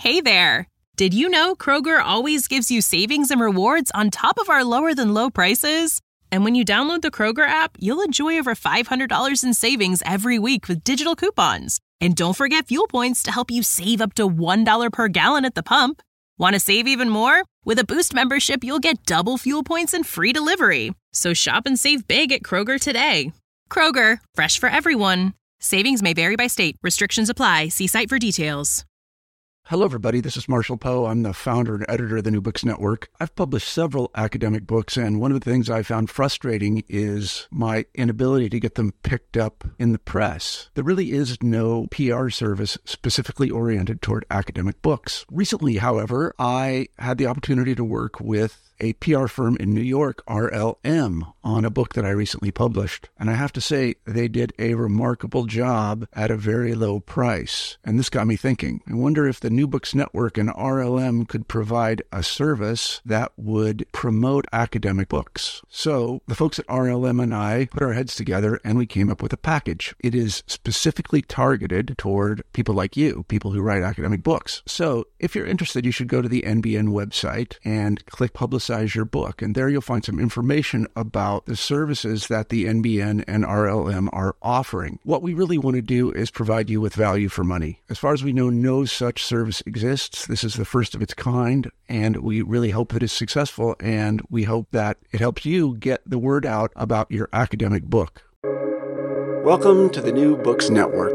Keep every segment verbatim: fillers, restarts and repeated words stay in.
Hey there! Did you know Kroger always gives you savings and rewards on top of our lower-than-low prices? And when you download the Kroger app, you'll enjoy over five hundred dollars in savings every week with digital coupons. And don't forget fuel points to help you save up to one dollar per gallon at the pump. Want to save even more? With a Boost membership, you'll get double fuel points and free delivery. So shop and save big at Kroger today. Kroger, fresh for everyone. Savings may vary by state. Restrictions apply. See site for details. Hello, everybody. This is Marshall Poe. I'm the founder and editor of the New Books Network. I've published several academic books, and one of the things I found frustrating is my inability to get them picked up in the press. There really is no P R service specifically oriented toward academic books. Recently, however, I had the opportunity to work with a P R firm in New York, R L M, on a book that I recently published. And I have to say, they did a remarkable job at a very low price. And this got me thinking. I wonder if the New Books Network and R L M could provide a service that would promote academic books. So the folks at R L M and I put our heads together and we came up with a package. It is specifically targeted toward people like you, people who write academic books. So if you're interested, you should go to the N B N website and click Publicize your book. And there you'll find some information about the services that the N B N and R L M are offering. What we really want to do is provide you with value for money. As far as we know, no such service exists. This is the first of its kind, and we really hope that it's successful, and we hope that it helps you get the word out about your academic book. Welcome to the New Books Network.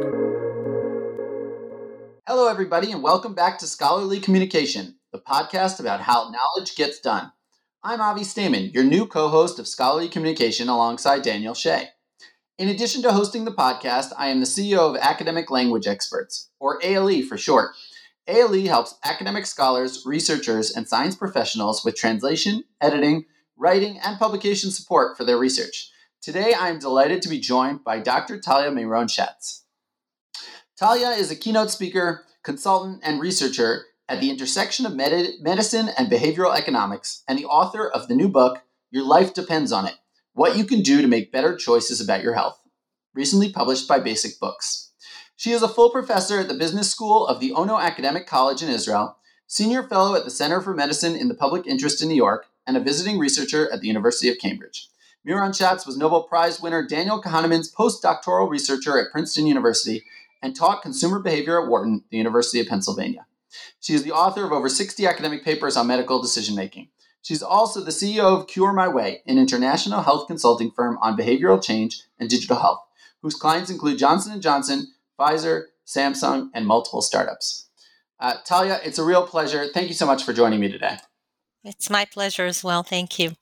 Hello, everybody, and welcome back to Scholarly Communication, the podcast about how knowledge gets done. I'm Avi Stamen, your new co-host of Scholarly Communication alongside Daniel Shea. In addition to hosting the podcast, I am the C E O of Academic Language Experts, or A L E for short. A L E helps academic scholars, researchers, and science professionals with translation, editing, writing, and publication support for their research. Today, I am delighted to be joined by Doctor Talia Meyron-Schatz. Talia is a keynote speaker, consultant, and researcher at the intersection of med- medicine and behavioral economics, and the author of the new book, Your Life Depends on It, What You Can Do to Make Better Choices About Your Health, recently published by Basic Books. She is a full professor at the Business School of the Ono Academic College in Israel, senior fellow at the Center for Medicine in the Public Interest in New York, and a visiting researcher at the University of Cambridge. Meyron-Schatz was Nobel Prize winner Daniel Kahneman's postdoctoral researcher at Princeton University and taught consumer behavior at Wharton, the University of Pennsylvania. She is the author of over sixty academic papers on medical decision-making. She's also the C E O of Cure My Way, an international health consulting firm on behavioral change and digital health, whose clients include Johnson and Johnson, Pfizer, Samsung, and multiple startups. Uh, Talia, it's a real pleasure. Thank you so much for joining me today. It's my pleasure as well. Thank you.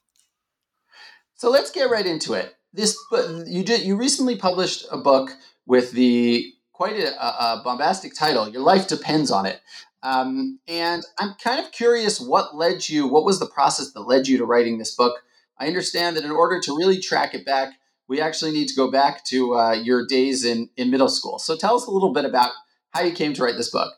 So let's get right into it. This you did you recently published a book with the quite a, a bombastic title. Your Life Depends on It. Um, and I'm kind of curious what led you, what was the process that led you to writing this book? I understand that in order to really track it back, we actually need to go back to uh, your days in, in middle school. So tell us a little bit about how you came to write this book.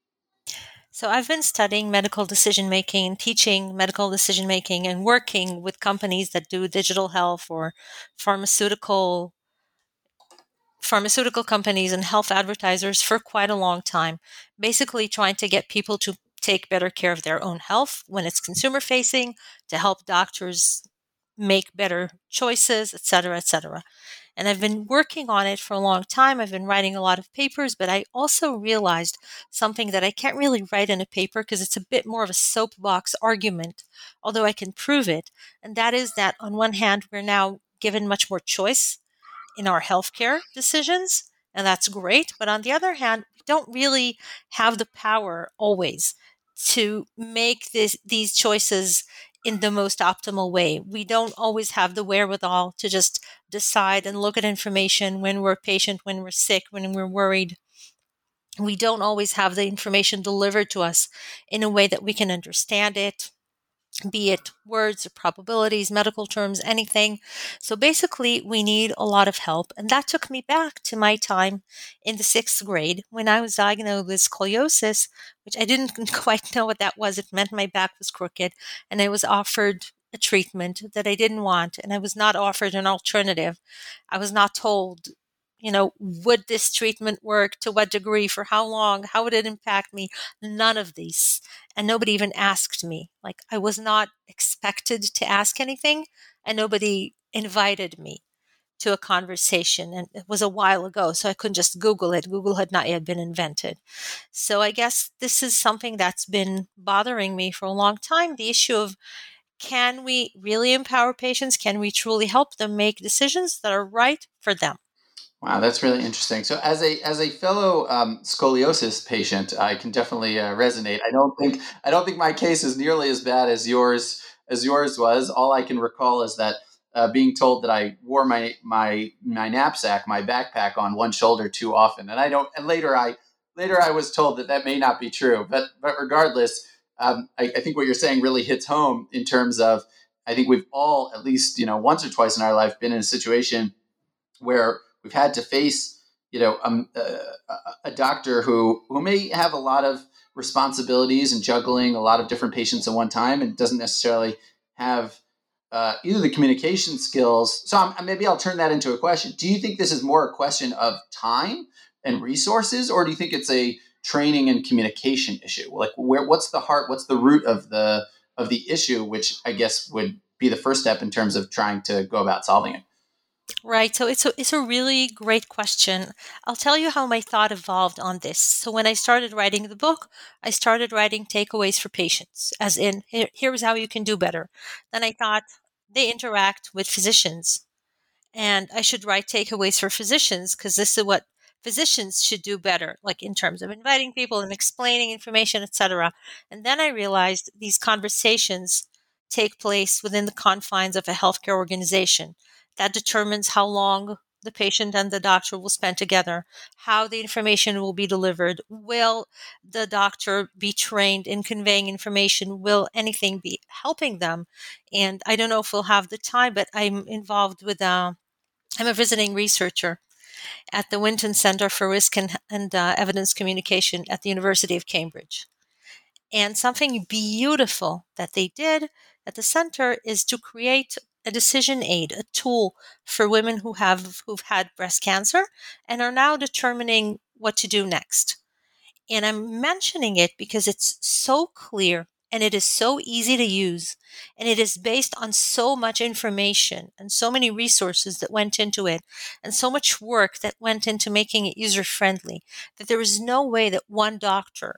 So I've been studying medical decision-making, teaching medical decision-making, and working with companies that do digital health or pharmaceutical pharmaceutical companies and health advertisers for quite a long time, basically trying to get people to take better care of their own health when it's consumer facing, to help doctors make better choices, et cetera, et cetera. And I've been working on it for a long time. I've been writing a lot of papers, but I also realized something that I can't really write in a paper because it's a bit more of a soapbox argument, although I can prove it. And that is that on one hand, we're now given much more choice in our healthcare decisions, and that's great. But on the other hand, we don't really have the power always to make this, these choices in the most optimal way. We don't always have the wherewithal to just decide and look at information when we're patient, when we're sick, when we're worried. We don't always have the information delivered to us in a way that we can understand it, be it words or probabilities, medical terms, anything. So basically, we need a lot of help. And that took me back to my time in the sixth grade when I was diagnosed with scoliosis, which I didn't quite know what that was. It meant my back was crooked, and I was offered a treatment that I didn't want, and I was not offered an alternative. I was not told you know, would this treatment work? To what degree? For how long? How would it impact me? None of these. And nobody even asked me. Like, I was not expected to ask anything, and nobody invited me to a conversation. And it was a while ago, so I couldn't just Google it. Google had not yet been invented. So I guess this is something that's been bothering me for a long time. The issue of, can we really empower patients? Can we truly help them make decisions that are right for them? Wow, that's really interesting. So, as a as a fellow um, scoliosis patient, I can definitely uh, resonate. I don't think I don't think my case is nearly as bad as yours as yours was. All I can recall is that uh, being told that I wore my my my knapsack, my backpack, on one shoulder too often, and I don't. And later, I later I was told that that may not be true. But but regardless, um, I, I think what you're saying really hits home in terms of, I think we've all, at least, you know, once or twice in our life, been in a situation where we've had to face, you know, um, uh, a doctor who who may have a lot of responsibilities and juggling a lot of different patients at one time, and doesn't necessarily have uh, either the communication skills. So I'm, maybe I'll turn that into a question. Do you think this is more a question of time and resources, or do you think it's a training and communication issue? Like, where, what's the heart? What's the root of the of the issue, which I guess would be the first step in terms of trying to go about solving it? Right. So it's a, it's a really great question. I'll tell you how my thought evolved on this. So when I started writing the book, I started writing takeaways for patients, as in, here, here's how you can do better. Then I thought, they interact with physicians, and I should write takeaways for physicians, because this is what physicians should do better, like in terms of inviting people and explaining information, et cetera. And then I realized these conversations take place within the confines of a healthcare organization that determines how long the patient and the doctor will spend together, how the information will be delivered, will the doctor be trained in conveying information, will anything be helping them? And I don't know if we'll have the time, but I'm involved with, uh, I'm a visiting researcher at the Winton Center for Risk and, and uh, Evidence Communication at the University of Cambridge. And something beautiful that they did at the center is to create a decision aid, a tool for women who have who've had breast cancer and are now determining what to do next. And I'm mentioning it because it's so clear, and it is so easy to use, and it is based on so much information and so many resources that went into it, and so much work that went into making it user friendly, that there is no way that one doctor,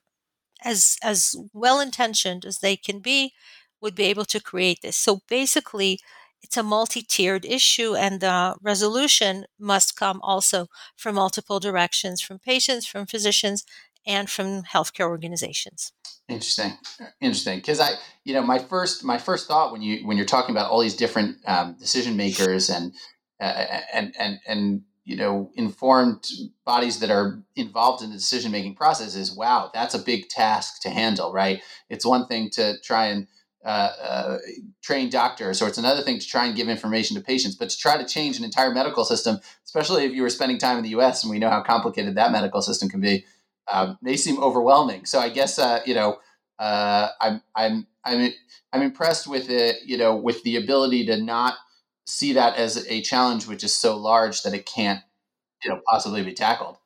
as as well intentioned as they can be, would be able to create this. So basically, it's a multi-tiered issue, and the resolution must come also from multiple directions, from patients, from physicians, and from healthcare organizations. Interesting, interesting. Because I, you know, my first my first thought when you when you're talking about all these different um, decision makers and uh, and and and you know, informed bodies that are involved in the decision making process is, wow, that's a big task to handle, right? It's one thing to try and uh, uh, train doctors, or it's another thing to try and give information to patients, but to try to change an entire medical system, especially if you were spending time in the U S and we know how complicated that medical system can be, um, may seem overwhelming. So I guess uh, you know, uh, I'm I'm I'm I'm impressed with it, you know, with the ability to not see that as a challenge which is so large that it can't, you know, possibly be tackled.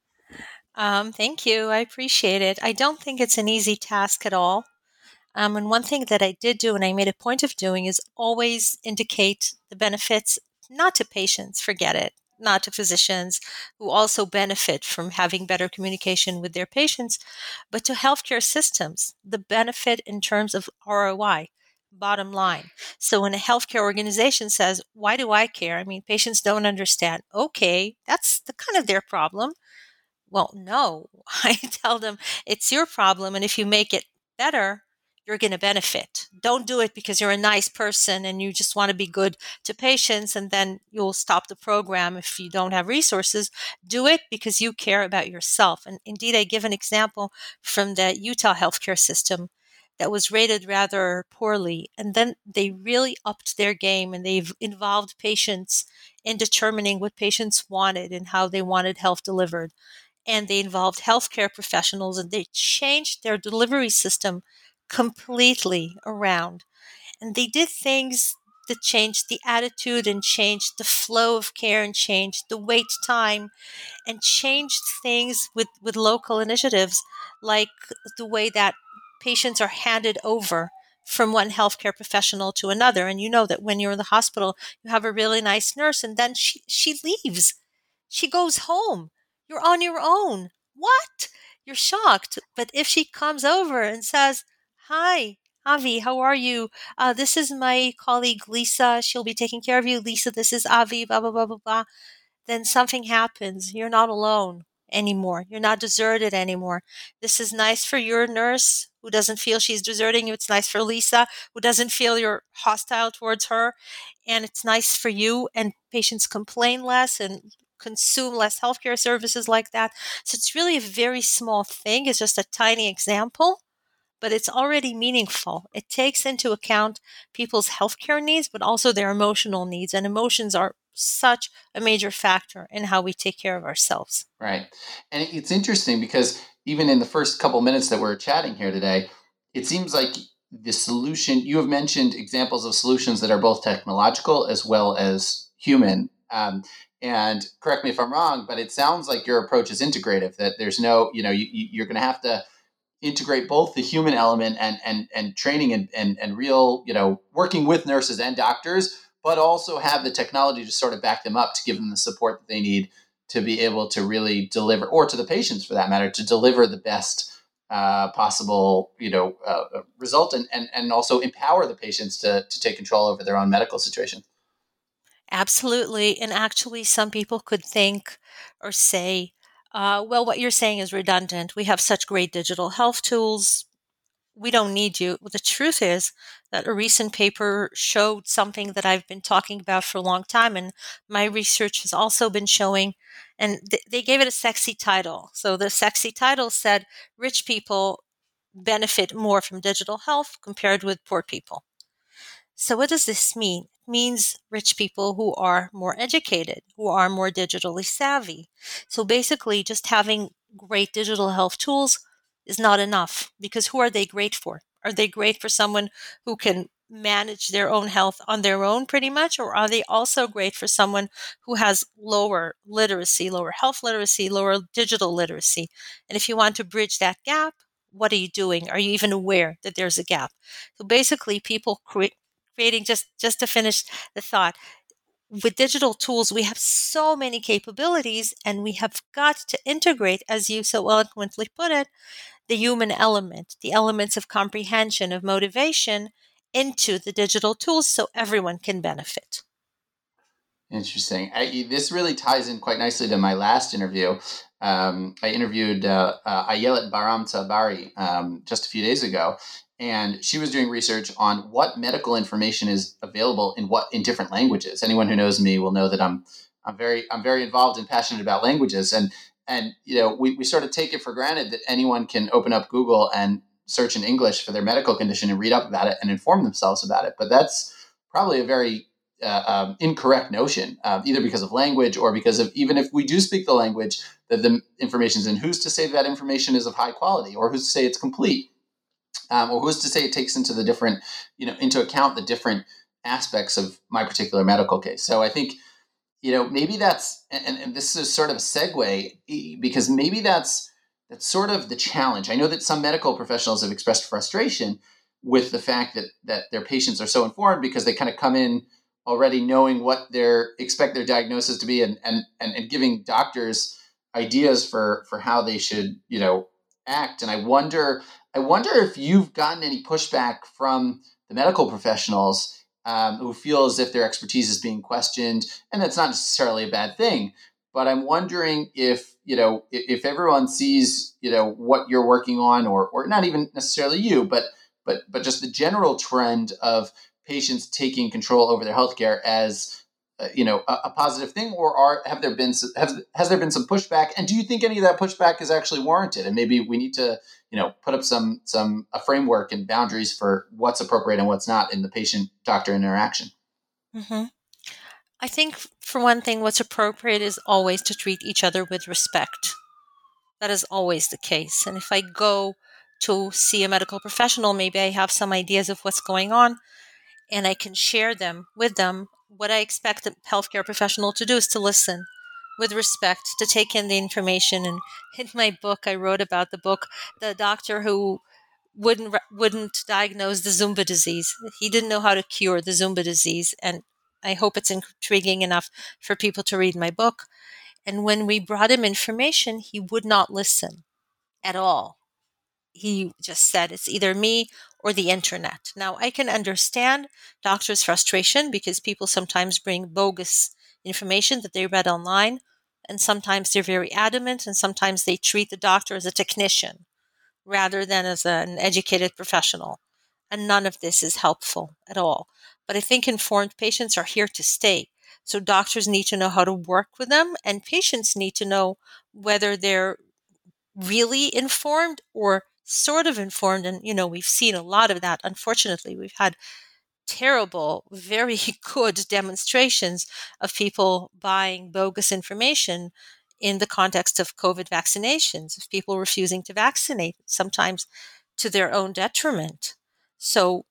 Um, thank you. I appreciate it. I don't think it's an easy task at all. Um, and one thing that I did do, and I made a point of doing, is always indicate the benefits, not to patients, forget it, not to physicians who also benefit from having better communication with their patients, but to healthcare systems, the benefit in terms of R O I, bottom line. So when a healthcare organization says, why do I care? I mean, patients don't understand. Okay, that's the kind of their problem. Well, no, I tell them it's your problem. And if you make it better, you're going to benefit. Don't do it because you're a nice person and you just want to be good to patients, and then you'll stop the program if you don't have resources. Do it because you care about yourself. And indeed, I give an example from the Utah healthcare system that was rated rather poorly. And then they really upped their game, and they've involved patients in determining what patients wanted and how they wanted health delivered. And they involved healthcare professionals, and they changed their delivery system completely around. And they did things that changed the attitude and changed the flow of care and changed the wait time and changed things with, with local initiatives, like the way that patients are handed over from one healthcare professional to another. And you know that when you're in the hospital, you have a really nice nurse, and then she, she leaves. She goes home. You're on your own. What? You're shocked. But if she comes over and says, "Hi, Avi, how are you? Uh, this is my colleague, Lisa. She'll be taking care of you. Lisa, this is Avi, blah, blah, blah, blah, blah." Then something happens. You're not alone anymore. You're not deserted anymore. This is nice for your nurse who doesn't feel she's deserting you. It's nice for Lisa who doesn't feel you're hostile towards her. And it's nice for you, and patients complain less and consume less healthcare services like that. So it's really a very small thing. It's just a tiny example, but it's already meaningful. It takes into account people's healthcare needs, but also their emotional needs. And emotions are such a major factor in how we take care of ourselves. Right. And it's interesting because even in the first couple minutes that we're chatting here today, it seems like the solution, you have mentioned examples of solutions that are both technological as well as human. Um, and correct me if I'm wrong, but it sounds like your approach is integrative, that there's no, you know, you, you're going to have to integrate both the human element and and and training and, and and real, you know, working with nurses and doctors, but also have the technology to sort of back them up to give them the support that they need to be able to really deliver, or to the patients for that matter, to deliver the best uh, possible, you know, uh, result, and, and and also empower the patients to to take control over their own medical situation. Absolutely. And actually, some people could think or say, uh, well, what you're saying is redundant. We have such great digital health tools. We don't need you. Well, the truth is that a recent paper showed something that I've been talking about for a long time, and my research has also been showing, and th- they gave it a sexy title. So the sexy title said, rich people benefit more from digital health compared with poor people. So what does this mean? It means rich people who are more educated, who are more digitally savvy. So basically, just having great digital health tools is not enough, because who are they great for? Are they great for someone who can manage their own health on their own pretty much? Or are they also great for someone who has lower literacy, lower health literacy, lower digital literacy? And if you want to bridge that gap, what are you doing? Are you even aware that there's a gap? So basically, people create creating just just to finish the thought, with digital tools we have so many capabilities, and we have got to integrate, as you so eloquently put it, the human element, the elements of comprehension, of motivation, into the digital tools so everyone can benefit. Interesting. I, this really ties in quite nicely to my last interview. Um, I interviewed uh, uh, Ayelet Baram Tabari um, just a few days ago, and she was doing research on what medical information is available in what in different languages. Anyone who knows me will know that I'm I'm very I'm very involved and passionate about languages, and and you know we, we sort of take it for granted that anyone can open up Google and search in English for their medical condition and read up about it and inform themselves about it. But that's probably a very uh, um, incorrect notion, uh, either because of language or because of, even if we do speak the language, that the information is in. Who's to say that information is of high quality, or who's to say it's complete, um, or who's to say it takes into the different, you know, into account the different aspects of my particular medical case. So I think, you know, maybe that's, and, and this is sort of a segue, because maybe that's that's sort of the challenge. I know that some medical professionals have expressed frustration with the fact that that their patients are so informed, because they kind of come in already knowing what they expect their diagnosis to be, and, and and and giving doctors ideas for for how they should, you know, act. And I wonder I wonder if you've gotten any pushback from the medical professionals um, who feel as if their expertise is being questioned, and that's not necessarily a bad thing. But I'm wondering if, you know, if, if everyone sees, you know, what you're working on, or or not even necessarily you, but but but just the general trend of patients taking control over their healthcare as, uh, you know, a, a positive thing, or are have there been have, has there been some pushback, and do you think any of that pushback is actually warranted, and maybe we need to, you know, put up some some a framework and boundaries for what's appropriate and what's not in the patient doctor interaction? Mm-hmm. I think, for one thing, what's appropriate is always to treat each other with respect. That is always the case. And if I go to see a medical professional, maybe I have some ideas of what's going on. and I can share them with them. What I expect a healthcare professional to do is to listen with respect, to take in the information. And in my book, I wrote about the book, the doctor who wouldn't wouldn't diagnose the Zumba disease. He didn't know how to cure the Zumba disease, and I hope it's intriguing enough for people to read my book. And when we brought him information, he would not listen at all. He just said, it's either me or the internet. Now, I can understand doctors' frustration because people sometimes bring bogus information that they read online, and sometimes they're very adamant, and sometimes they treat the doctor as a technician rather than as an educated professional. And none of this is helpful at all. But I think informed patients are here to stay. So doctors need to know how to work with them, and patients need to know whether they're really informed or sort of informed. And, you know, we've seen a lot of that. Unfortunately, we've had terrible, very good demonstrations of people buying bogus information in the context of COVID vaccinations, of people refusing to vaccinate, sometimes to their own detriment. So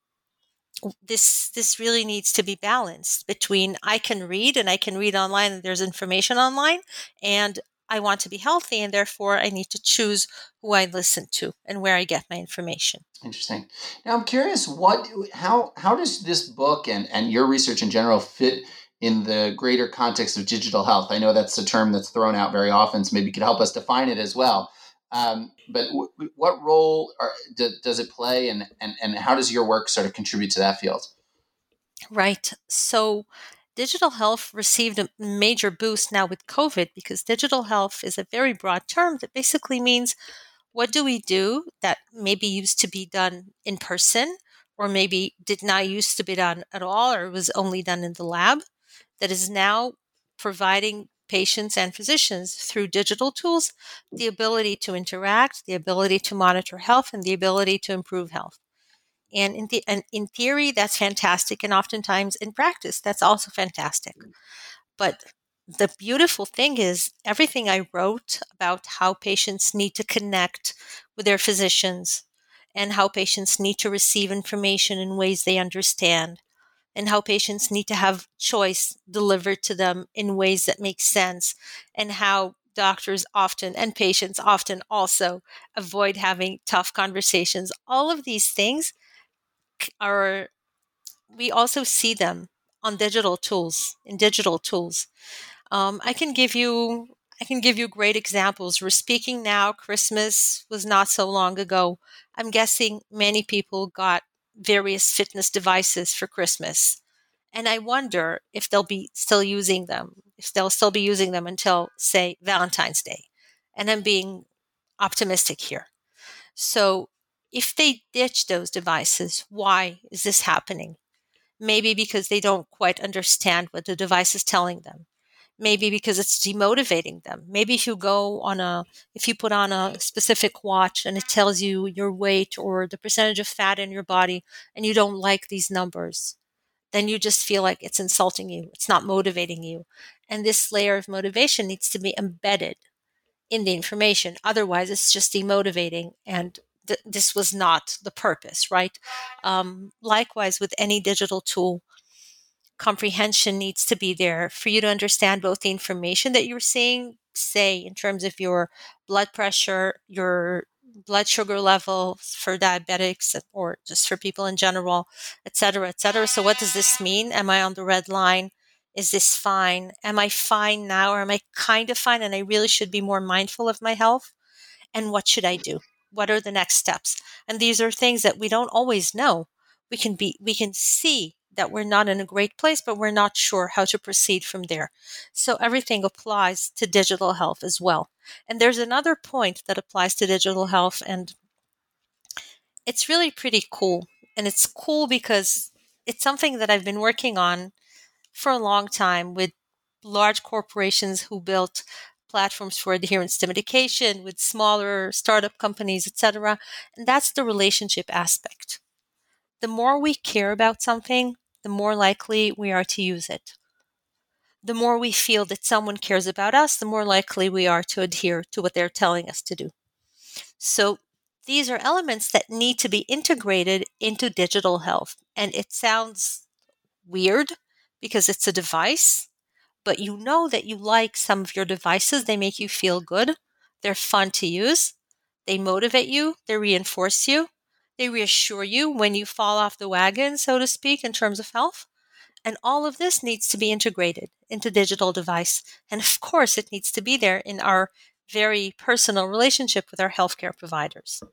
this this really needs to be balanced between I can read and I can read online and there's information online, and I want to be healthy, and therefore I need to choose who I listen to and where I get my information. Interesting. Now I'm curious, what how how does this book and, and your research in general fit in the greater context of digital health? I know that's a term that's thrown out very often, so maybe you could help us define it as well. Um, but w- what role are, do, does it play, and, and, and how does your work sort of contribute to that field? Right. So digital health received a major boost now with COVID, because digital health is a very broad term that basically means, what do we do that maybe used to be done in person, or maybe did not used to be done at all, or was only done in the lab, that is now providing patients and physicians through digital tools the ability to interact, the ability to monitor health, and the ability to improve health. And in, the, and in theory, that's fantastic. And oftentimes in practice, that's also fantastic. But the beautiful thing is, everything I wrote about how patients need to connect with their physicians, and how patients need to receive information in ways they understand, and how patients need to have choice delivered to them in ways that make sense, and how doctors often and patients often also avoid having tough conversations. All of these things are, we also see them on digital tools, in digital tools. Um, I can give you I can give you great examples. We're speaking now. Christmas was not so long ago. I'm guessing many people got various fitness devices for Christmas. And I wonder if they'll be still using them, if they'll still be using them until, say, Valentine's Day. And I'm being optimistic here. So if they ditch those devices, why is this happening? Maybe because they don't quite understand what the device is telling them. Maybe because it's demotivating them. Maybe if you go on a, if you put on a specific watch and it tells you your weight or the percentage of fat in your body, and you don't like these numbers, then you just feel like it's insulting you. It's not motivating you. And this layer of motivation needs to be embedded in the information. Otherwise, it's just demotivating, and th- this was not the purpose, right? Um, likewise, with any digital tool, comprehension needs to be there for you to understand both the information that you're seeing, say, in terms of your blood pressure, your blood sugar level for diabetics, or just for people in general, et cetera, et cetera. So what does this mean? Am I on the red line? Is this fine? Am I fine now, or am I kind of fine and I really should be more mindful of my health? And what should I do? What are the next steps? And these are things that we don't always know. We can be, we can see that we're not in a great place, but we're not sure how to proceed from there. So everything applies to digital health as well. And there's another point that applies to digital health, and it's really pretty cool. And it's cool because it's something that I've been working on for a long time with large corporations who built platforms for adherence to medication, with smaller startup companies, et cetera. And that's the relationship aspect. The more we care about something, the more likely we are to use it. The more we feel that someone cares about us, the more likely we are to adhere to what they're telling us to do. So these are elements that need to be integrated into digital health. And it sounds weird because it's a device, but you know that you like some of your devices. They make you feel good. They're fun to use. They motivate you. They reinforce you. They reassure you when you fall off the wagon, so to speak, in terms of health. And all of this needs to be integrated into digital device. And of course, it needs to be there in our very personal relationship with our healthcare providers.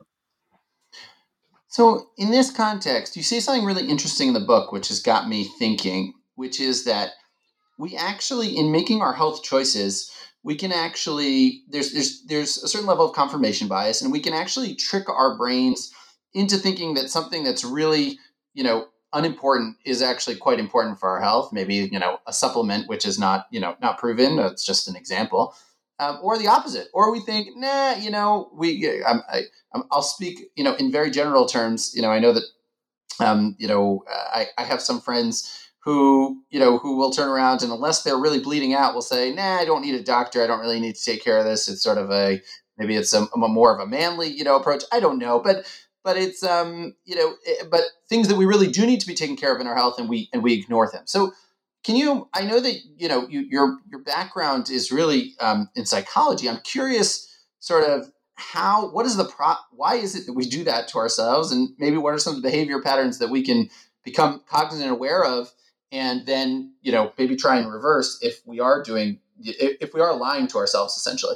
So in this context, you say something really interesting in the book, which has got me thinking, which is that we actually, in making our health choices, we can actually, there's, there's, there's a certain level of confirmation bias, and we can actually trick our brains into thinking that something that's really, you know, unimportant is actually quite important for our health. Maybe, you know, a supplement, which is not, you know, not proven. It's just an example. Um, or the opposite. Or we think, nah, you know, we, um, I, um, I'll speak, you know, in very general terms. You know, I know that, um, you know, I, I have some friends who, you know, who will turn around and unless they're really bleeding out, will say, nah, I don't need a doctor. I don't really need to take care of this. It's sort of a, maybe it's a, a more of a manly, you know, approach. I don't know. But, but it's, um, you know, but things that we really do need to be taken care of in our health, and we, and we ignore them. So can you, I know that, you know, you, your, your background is really um, in psychology. I'm curious sort of how, what is the pro, why is it that we do that to ourselves? And maybe what are some of the behavior patterns that we can become cognizant and aware of, and then, you know, maybe try and reverse if we are doing, if, if we are lying to ourselves, essentially.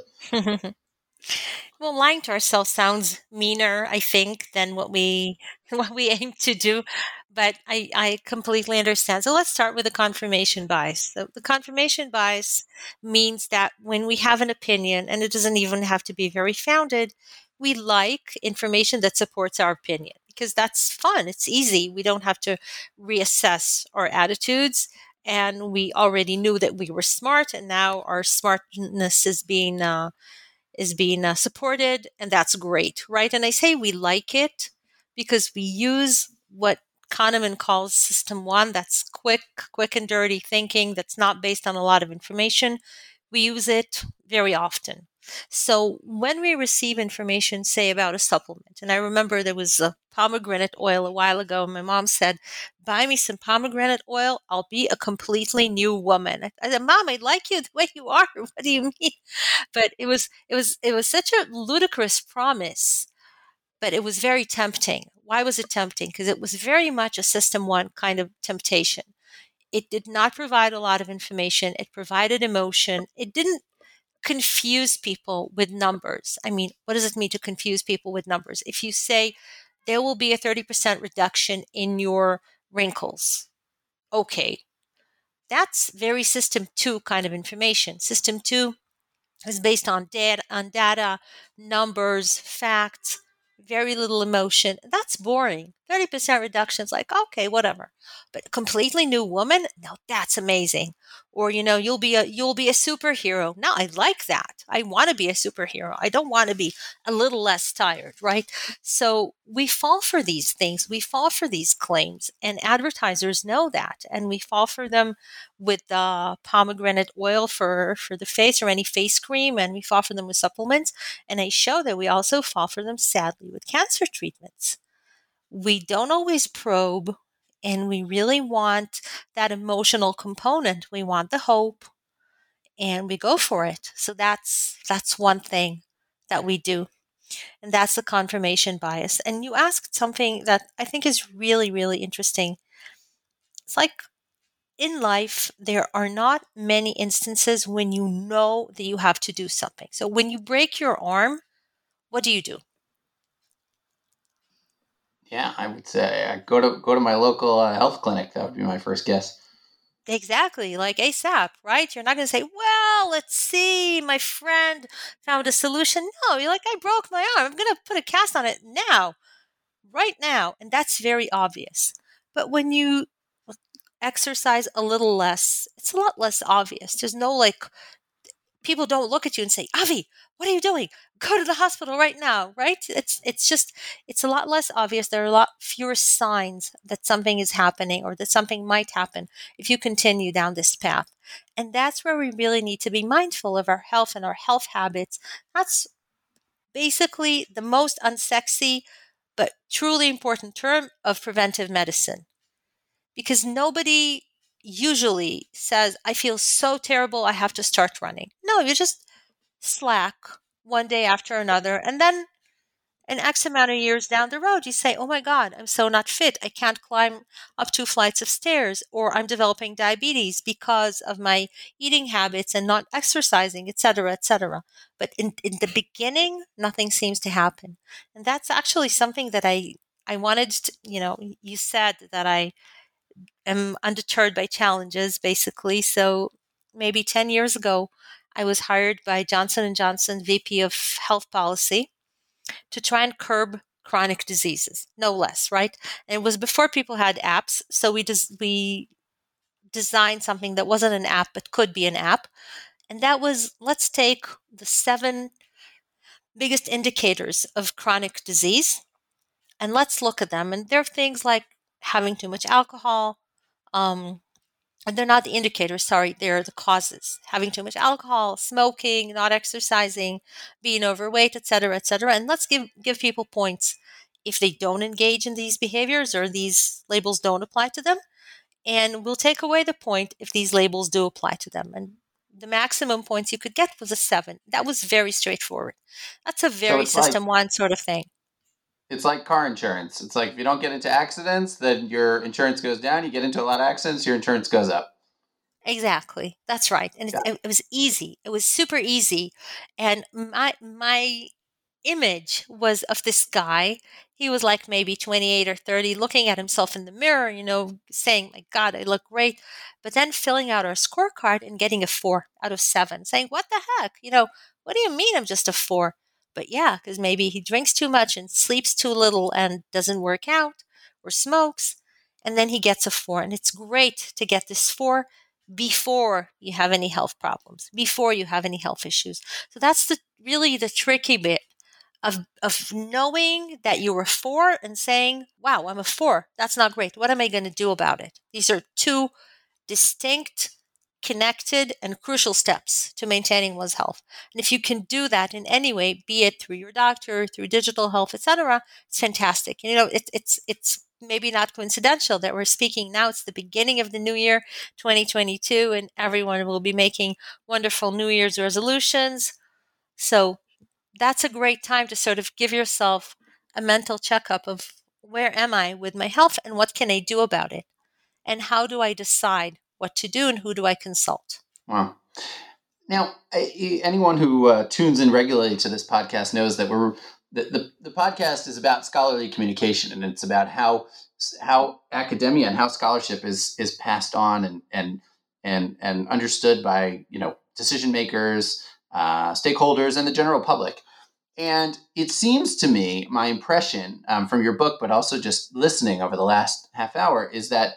Well, lying to ourselves sounds meaner, I think, than what we what we aim to do. But I, I completely understand. So let's start with the confirmation bias. So the confirmation bias means that when we have an opinion, and it doesn't even have to be very founded, we like information that supports our opinion because that's fun. It's easy. We don't have to reassess our attitudes. And we already knew that we were smart, and now our smartness is being uh, is being uh, supported, and that's great, right? And I say we like it because we use what Kahneman calls system one. That's quick, quick and dirty thinking that's not based on a lot of information. We use it very often. So when we receive information, say about a supplement, and I remember there was a pomegranate oil a while ago, my mom said, buy me some pomegranate oil, I'll be a completely new woman. I, I said, Mom, I like you the way you are. What do you mean? But it was, it was, it was such a ludicrous promise, but it was very tempting. Why was it tempting? Because it was very much a system one kind of temptation. It did not provide a lot of information. It provided emotion. It didn't confuse people with numbers. I mean, what does it mean to confuse people with numbers? If you say there will be a thirty percent reduction in your wrinkles, okay, that's very system two kind of information. System two is based on data, on data, numbers, facts, very little emotion. That's boring. thirty percent reduction is like, okay, whatever. But a completely new woman? No, that's amazing. Or, you know, you'll be a you'll be a superhero. No, I like that. I want to be a superhero. I don't want to be a little less tired, right? So we fall for these things. We fall for these claims, and advertisers know that. And we fall for them with uh, pomegranate oil for, for the face or any face cream, and we fall for them with supplements. And I show that we also fall for them, sadly, with cancer treatments. We don't always probe, and we really want that emotional component. We want the hope, and we go for it. So that's that's one thing that we do. And that's the confirmation bias. And you asked something that I think is really, really interesting. It's like, in life, there are not many instances when you know that you have to do something. So when you break your arm, what do you do? Yeah, I would say I go to go to my local uh, health clinic. That would be my first guess. Exactly, like ASAP, right? You're not going to say, well, let's see, my friend found a solution. No, you're like, I broke my arm. I'm going to put a cast on it now, right now. And that's very obvious. But when you exercise a little less, it's a lot less obvious. There's no like, people don't look at you and say, Avi, what are you doing? Go to the hospital right now, right? It's it's just, it's a lot less obvious. There are a lot fewer signs that something is happening or that something might happen if you continue down this path. And that's where we really need to be mindful of our health and our health habits. That's basically the most unsexy but truly important term of preventive medicine. because nobody usually says, I feel so terrible, I have to start running. No, you just slack one day after another. And then an X amount of years down the road, you say, oh my God, I'm so not fit. I can't climb up two flights of stairs, or I'm developing diabetes because of my eating habits and not exercising, et cetera, et cetera. But in, in the beginning, nothing seems to happen. And that's actually something that I, I wanted to, you know, you said that I am undeterred by challenges, basically. So maybe ten years ago, I was hired by Johnson and Johnson V P of Health Policy to try and curb chronic diseases, no less, right? And it was before people had apps, so we des- we designed something that wasn't an app but could be an app, and that was, let's take the seven biggest indicators of chronic disease and let's look at them. And there are things like having too much alcohol, um, and they're not the indicators, sorry, they're the causes. Having too much alcohol, smoking, not exercising, being overweight, et cetera, et cetera. And let's give, give people points if they don't engage in these behaviors or these labels don't apply to them. And we'll take away the point if these labels do apply to them. And the maximum points you could get was a seven. That was very straightforward. That's a So very it's like system one sort of thing. it's like car insurance. It's like if you don't get into accidents, then your insurance goes down. You get into a lot of accidents, your insurance goes up. Exactly. That's right. And it, Yeah. it, it was easy. It was super easy. And my my image was of this guy. He was like maybe twenty-eight or thirty, looking at himself in the mirror, you know, saying, my God, I look great. But then filling out our scorecard and getting a four out of seven, saying, what the heck? You know, what do you mean I'm just a four? But yeah, because maybe he drinks too much and sleeps too little and doesn't work out or smokes. And then he gets a four. And it's great to get this four before you have any health problems, before you have any health issues. So that's the really the tricky bit of of knowing that you're a four and saying, wow, I'm a four. That's not great. What am I going to do about it? These are two distinct, connected, and crucial steps to maintaining one's health. And if you can do that in any way, be it through your doctor, through digital health, et cetera, it's fantastic. And, you know, it, it's it's maybe not coincidental that we're speaking now. It's the beginning of the new year, twenty twenty-two, and everyone will be making wonderful New Year's resolutions. So that's a great time to sort of give yourself a mental checkup of where am I with my health and what can I do about it? And how do I decide what to do and who do I consult? Wow. Now, I- anyone who uh, tunes in regularly to this podcast knows that we're the, the, the podcast is about scholarly communication, and it's about how how academia and how scholarship is is passed on and and and and understood by you know decision makers, uh, stakeholders, and the general public. And it seems to me, my impression um, from your book, but also just listening over the last half hour, is that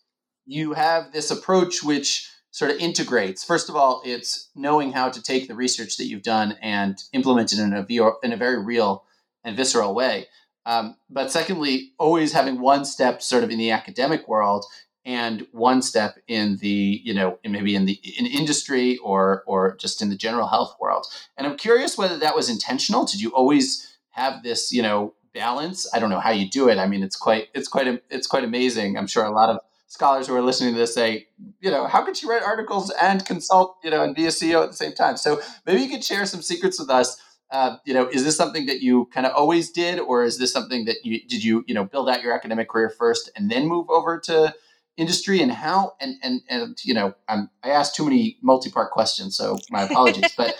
you have this approach which sort of integrates. First of all, it's knowing how to take the research that you've done and implement it in a, in a very real and visceral way. Um, but secondly, always having one step sort of in the academic world and one step in the, you know, maybe in the in industry or or just in the general health world. And I'm curious whether that was intentional. Did you always have this, you know, balance? I don't know how you do it. I mean, it's quite it's quite it's quite amazing. I'm sure a lot of scholars who are listening to this say, you know, how could you write articles and consult, you know, and be a C E O at the same time? So maybe you could share some secrets with us. Uh, you know, is this something that you kind of always did, or is this something that you did you, you know, build out your academic career first and then move over to industry? And how, and, and, and, you know, I'm, I asked too many multi-part questions, so my apologies, but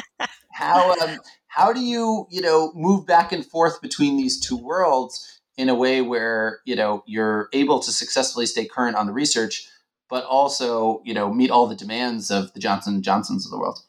how, um, how do you, you know, move back and forth between these two worlds in a way where, you know, you're able to successfully stay current on the research, but also, you know, meet all the demands of the Johnson and Johnsons of the world?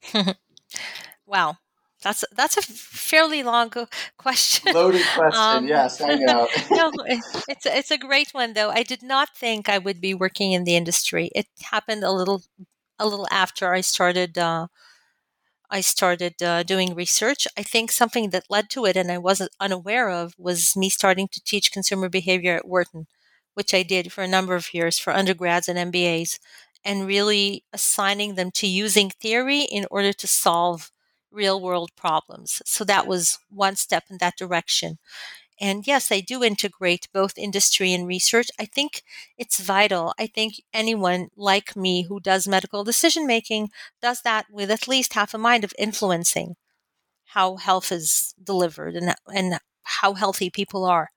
Wow. That's that's a fairly long question. Loaded question. Um, Yes, I know. no, it, it's a- it's a great one though. I did not think I would be working in the industry. It happened a little a little after I started uh, I started uh, doing research. I think something that led to it, and I wasn't unaware of, was me starting to teach consumer behavior at Wharton, which I did for a number of years for undergrads and M B As, and really assigning them to using theory in order to solve real world problems. So that was one step in that direction. And yes, I do integrate both industry and research. I think it's vital. I think anyone like me who does medical decision making does that with at least half a mind of influencing how health is delivered and, and how healthy people are.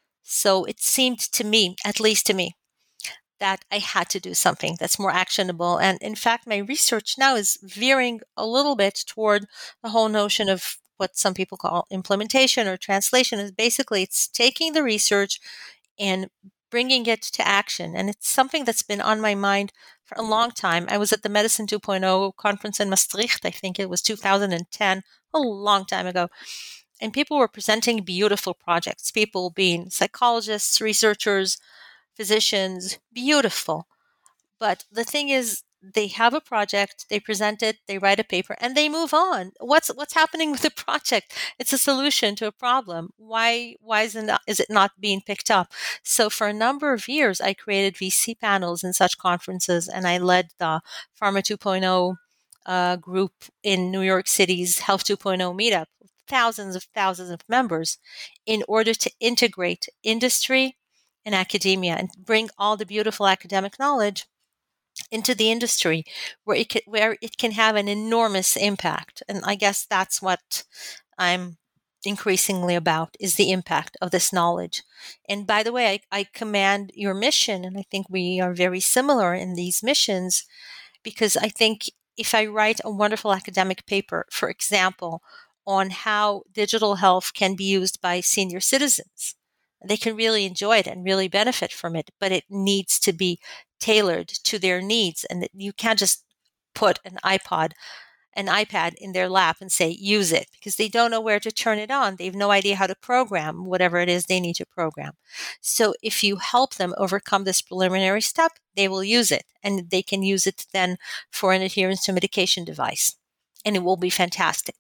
So it seemed to me, at least to me, that I had to do something that's more actionable. And in fact, my research now is veering a little bit toward the whole notion of what some people call implementation or translation. Is basically it's taking the research and bringing it to action. And it's something that's been on my mind for a long time. I was at the Medicine 2.0 conference in Maastricht. I think it was two thousand ten, a long time ago. And people were presenting beautiful projects, people being psychologists, researchers, physicians, beautiful. But the thing is, they have a project, they present it, they write a paper, and they move on. What's what's happening with the project? It's a solution to a problem. Why why is it not, is it not being picked up? So for a number of years, I created V C panels in such conferences, and I led the Pharma 2.0 uh, group in New York City's Health 2.0 meetup, thousands of thousands of members, in order to integrate industry and academia and bring all the beautiful academic knowledge into the industry where it can, where it can have an enormous impact. And I guess that's what I'm increasingly about, is the impact of this knowledge. And by the way, I, I commend your mission, and I think we are very similar in these missions, because I think if I write a wonderful academic paper, for example, on how digital health can be used by senior citizens, they can really enjoy it and really benefit from it, but it needs to be tailored to their needs. And you can't just put an iPod, an iPad in their lap and say, use it, because they don't know where to turn it on. They have no idea how to program whatever it is they need to program. So if you help them overcome this preliminary step, they will use it, and they can use it then for an adherence to medication device, and it will be fantastic.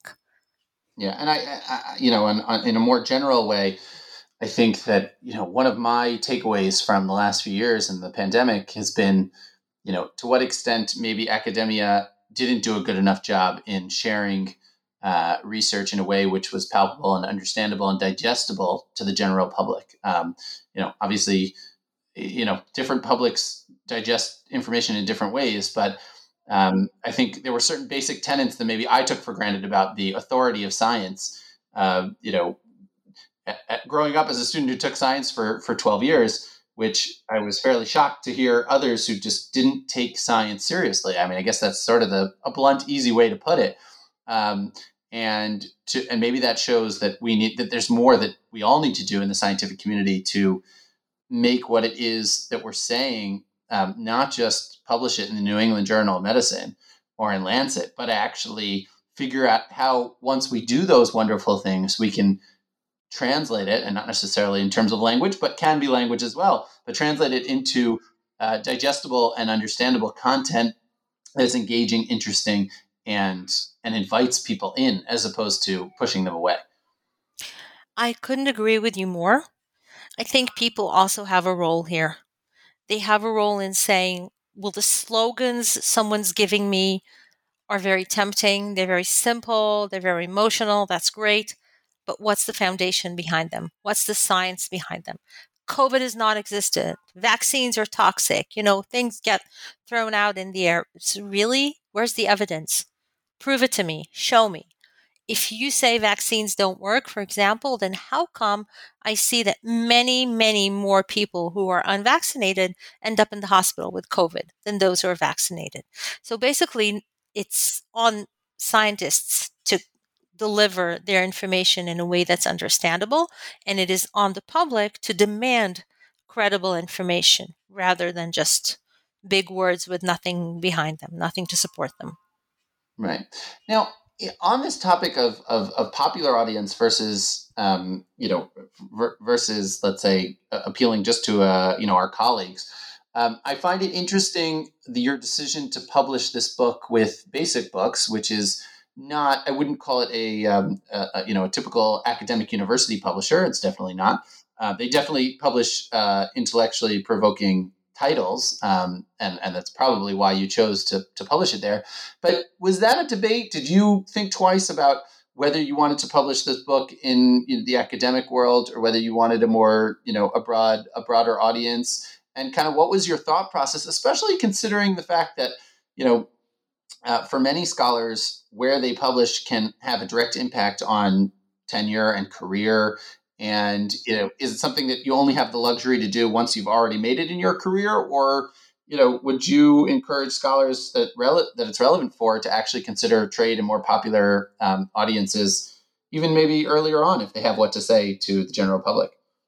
Yeah. And I, I you know, in, in a more general way, I think that, you know, one of my takeaways from the last few years and the pandemic has been, you know, to what extent maybe academia didn't do a good enough job in sharing uh, research in a way which was palpable and understandable and digestible to the general public. Um, you know, obviously, you know, different publics digest information in different ways, but um, I think there were certain basic tenets that maybe I took for granted about the authority of science. Uh, you know, at, at growing up as a student who took science for, for twelve years, which I was fairly shocked to hear others who just didn't take science seriously. I mean, I guess that's sort of the a blunt, easy way to put it. Um, and to, and maybe that shows that we need, that there's more that we all need to do in the scientific community to make what it is that we're saying, um, not just publish it in the New England Journal of Medicine or in Lancet, but actually figure out how, once we do those wonderful things, we can translate it, and not necessarily in terms of language, but can be language as well, but translate it into uh, digestible and understandable content that is engaging, interesting, and and invites people in, as opposed to pushing them away. I couldn't agree with you more. I think people also have a role here. They have a role in saying, well, the slogans someone's giving me are very tempting. They're very simple. They're very emotional. That's great. But what's the foundation behind them? What's the science behind them? COVID is not existent. Vaccines are toxic. You know, things get thrown out in the air. So really? Where's the evidence? Prove it to me. Show me. If you say vaccines don't work, for example, then how come I see that many, many more people who are unvaccinated end up in the hospital with COVID than those who are vaccinated? So basically, it's on scientists to deliver their information in a way that's understandable, and it is on the public to demand credible information rather than just big words with nothing behind them, nothing to support them. Right. Now, on this topic of, of, of popular audience versus, um, you know, ver- versus, let's say, uh, appealing just to, uh, you know, our colleagues, um, I find it interesting the, your decision to publish this book with Basic Books, which is not, I wouldn't call it a, um, a, a you know, a typical academic university publisher. It's definitely not. Uh, they definitely publish uh, intellectually provoking titles, um, and, and that's probably why you chose to, to publish it there. But was that a debate? Did you think twice about whether you wanted to publish this book in, in the academic world or whether you wanted a more, you know, a broad, a broader audience, and kind of what was your thought process, especially considering the fact that, you know, uh, for many scholars, where they publish can have a direct impact on tenure and career. And, you know, is it something that you only have the luxury to do once you've already made it in your career? Or, you know, would you encourage scholars that rele- that it's relevant for to actually consider trade and more popular um, audiences, even maybe earlier on, if they have what to say to the general public?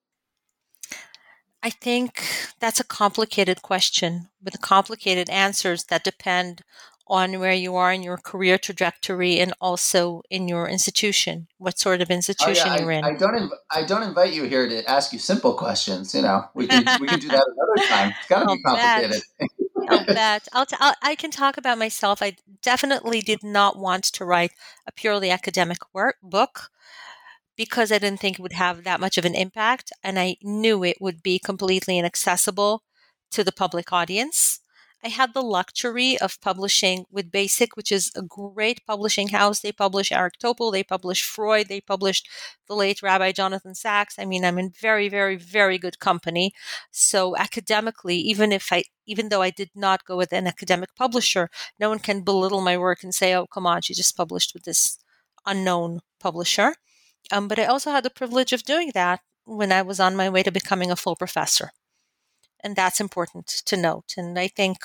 I think that's a complicated question with complicated answers that depend on where you are in your career trajectory and also in your institution, what sort of Oh yeah, institution I, you're in. I don't inv- I don't invite you here to ask you simple questions. You know, we can we can do that another time. It's got to be I'll bet. complicated. I'll bet. I'll t- I'll, I can talk about myself. I definitely did not want to write a purely academic work book because I didn't think it would have that much of an impact, and I knew it would be completely inaccessible to the public audience. I had the luxury of publishing with Basic, which is a great publishing house. They publish Eric Topol, they publish Freud, they published the late Rabbi Jonathan Sacks. I mean, I'm in very, very, very good company. So academically, even if I, even though I did not go with an academic publisher, no one can belittle my work and say, "Oh, come on, she just published with this unknown publisher." Um, but I also had the privilege of doing that when I was on my way to becoming a full professor. And that's important to note. And I think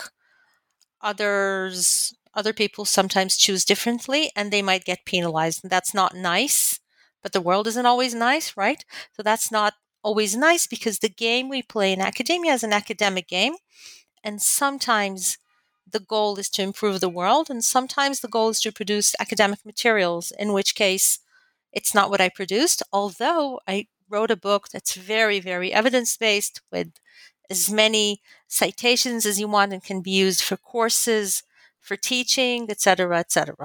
others, other people sometimes choose differently and they might get penalized. And that's not nice, but the world isn't always nice, right? So that's not always nice because the game we play in academia is an academic game. And sometimes the goal is to improve the world. And sometimes the goal is to produce academic materials, in which case it's not what I produced, although I wrote a book that's very, very evidence-based with as many citations as you want and can be used for courses, for teaching, et cetera, et cetera.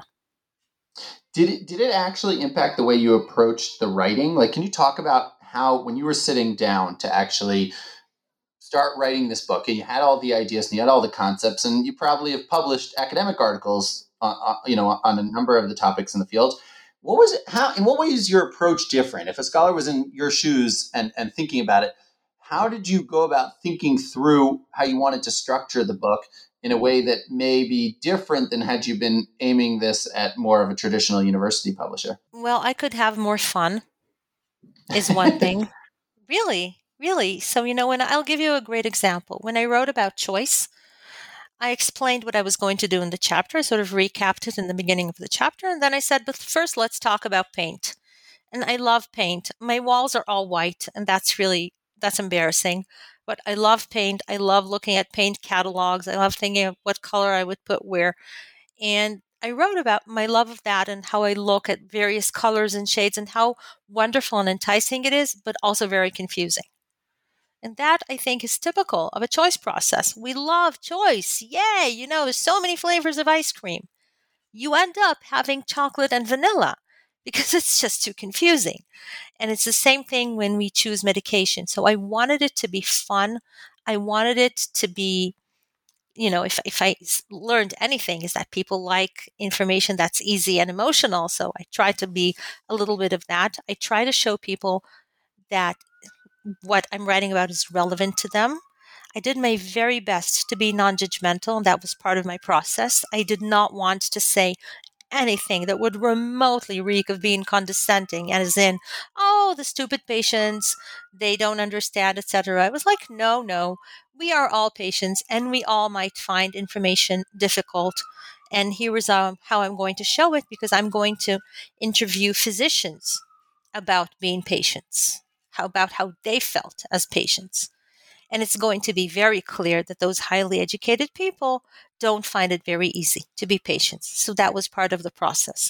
Did it did it actually impact the way you approached the writing? Like, can you talk about how when you were sitting down to actually start writing this book and you had all the ideas and you had all the concepts and you probably have published academic articles, uh, uh, you know, on a number of the topics in the field. What was it? How in what way is your approach different? If a scholar was in your shoes and and thinking about it, how did you go about thinking through how you wanted to structure the book in a way that may be different than had you been aiming this at more of a traditional university publisher? Well, I could have more fun, is one thing. Really, really. So, you know, when I'll give you a great example. When I wrote about choice, I explained what I was going to do in the chapter. I sort of recapped it in the beginning of the chapter. And then I said, but first, let's talk about paint. And I love paint. My walls are all white, and that's really, that's embarrassing. But I love paint. I love looking at paint catalogs. I love thinking of what color I would put where. And I wrote about my love of that and how I look at various colors and shades and how wonderful and enticing it is, but also very confusing. And that, I think, is typical of a choice process. We love choice. Yay! You know, there's so many flavors of ice cream. You end up having chocolate and vanilla because it's just too confusing. And it's the same thing when we choose medication. So I wanted it to be fun. I wanted it to be, you know, if, if I learned anything, is that people like information that's easy and emotional. So I try to be a little bit of that. I try to show people that what I'm writing about is relevant to them. I did my very best to be non-judgmental, and that was part of my process. I did not want to say anything that would remotely reek of being condescending, as in, oh, the stupid patients, they don't understand, et cetera. I was like, no, no, we are all patients, and we all might find information difficult. And here is um, how I'm going to show it, because I'm going to interview physicians about being patients, how about how they felt as patients. And it's going to be very clear that those highly educated people don't find it very easy to be patients. So that was part of the process.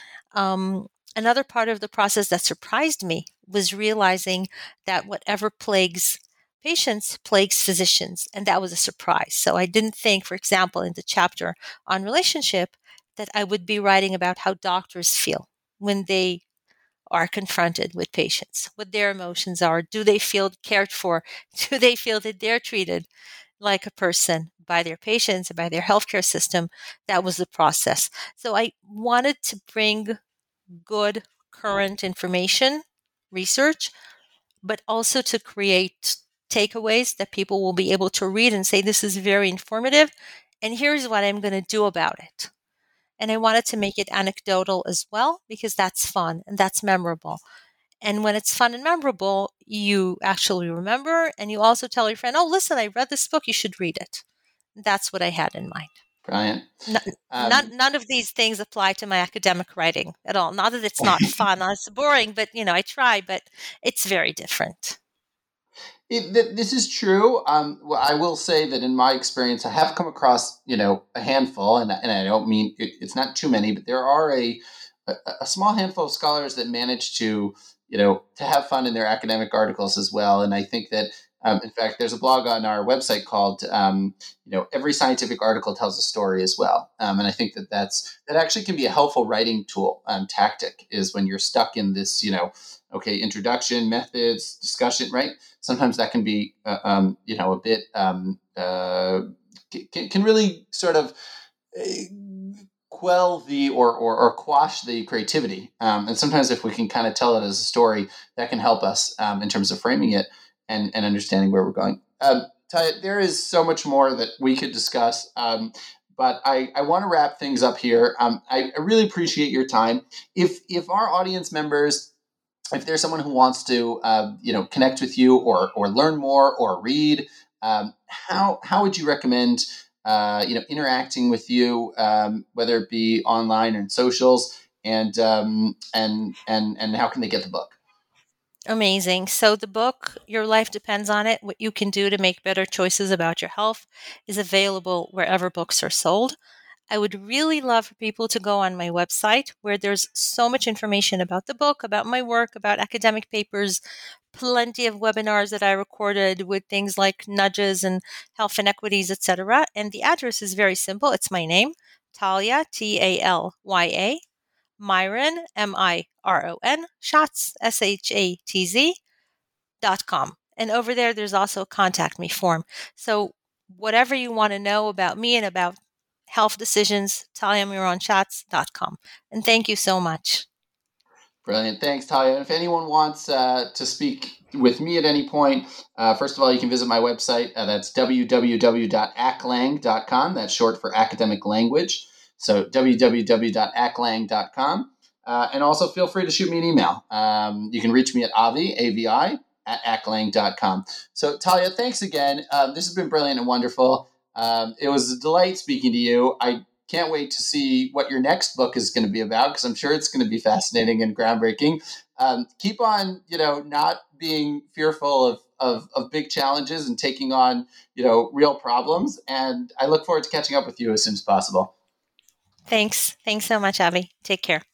Um, another part of the process that surprised me was realizing that whatever plagues patients plagues physicians. And that was a surprise. So I didn't think, for example, in the chapter on relationship, that I would be writing about how doctors feel when they are confronted with patients, what their emotions are. Do they feel cared for? Do they feel that they're treated like a person by their patients and by their healthcare system? That was the process. So I wanted to bring good current information, research, but also to create takeaways that people will be able to read and say, this is very informative, and here's what I'm going to do about it. And I wanted to make it anecdotal as well, because that's fun and that's memorable. And when it's fun and memorable, you actually remember, and you also tell your friend, oh, listen, I read this book, you should read it. That's what I had in mind. Brilliant. N- Um, none, none of these things apply to my academic writing at all. Not that it's not fun, not it's boring, but, you know, I try, but it's very different. It, th- this is true. Um, well, I will say that in my experience, I have come across, you know, a handful, and, and I don't mean it, it's not too many, but there are a, a a small handful of scholars that manage to, you know, to have fun in their academic articles as well. And I think that, um, in fact, there's a blog on our website called, um, you know, every scientific article tells a story as well. Um, and I think that that's that actually can be a helpful writing tool, um, tactic, is when you're stuck in this, you know, okay, introduction, methods, discussion, right? Sometimes that can be, uh, um, you know, a bit, um, uh, can, can really sort of uh, quell the or, or, or quash the creativity. Um, and sometimes if we can kind of tell it as a story, that can help us um, in terms of framing it and, and understanding where we're going. Um, Taya, there is so much more that we could discuss, um, but I, I want to wrap things up here. Um, I, I really appreciate your time. If if our audience members, if there's someone who wants to, uh, you know, connect with you or or learn more or read, um, how how would you recommend, uh, you know, interacting with you, um, whether it be online or in socials, and um, and and and how can they get the book? Amazing. So the book, Your Life Depends on It, What You Can Do to Make Better Choices About Your Health, is available wherever books are sold. I would really love for people to go on my website, where there's so much information about the book, about my work, about academic papers, plenty of webinars that I recorded with things like nudges and health inequities, et cetera. And the address is very simple. It's my name, Talya, T A L Y A, Myron, M I R O N, Schatz, S H A T Z, dot com. And over there, there's also a contact me form. So whatever you want to know about me and about health decisions, Talya Miron Schatz dot com. And thank you so much. Brilliant. Thanks, Talia. And if anyone wants uh, to speak with me at any point, uh, first of all, you can visit my website. Uh, that's w w w dot a c lang dot com. That's short for academic language. So w w w dot a c lang dot com. Uh, and also feel free to shoot me an email. Um, you can reach me at avi, A V I, at a c lang dot com. So, Talia, thanks again. Um, this has been brilliant and wonderful. Um, it was a delight speaking to you. I can't wait to see what your next book is going to be about, because I'm sure it's going to be fascinating and groundbreaking. Um, keep on, you know, not being fearful of, of, of big challenges and taking on, you know, real problems. And I look forward to catching up with you as soon as possible. Thanks. Thanks so much, Avi. Take care.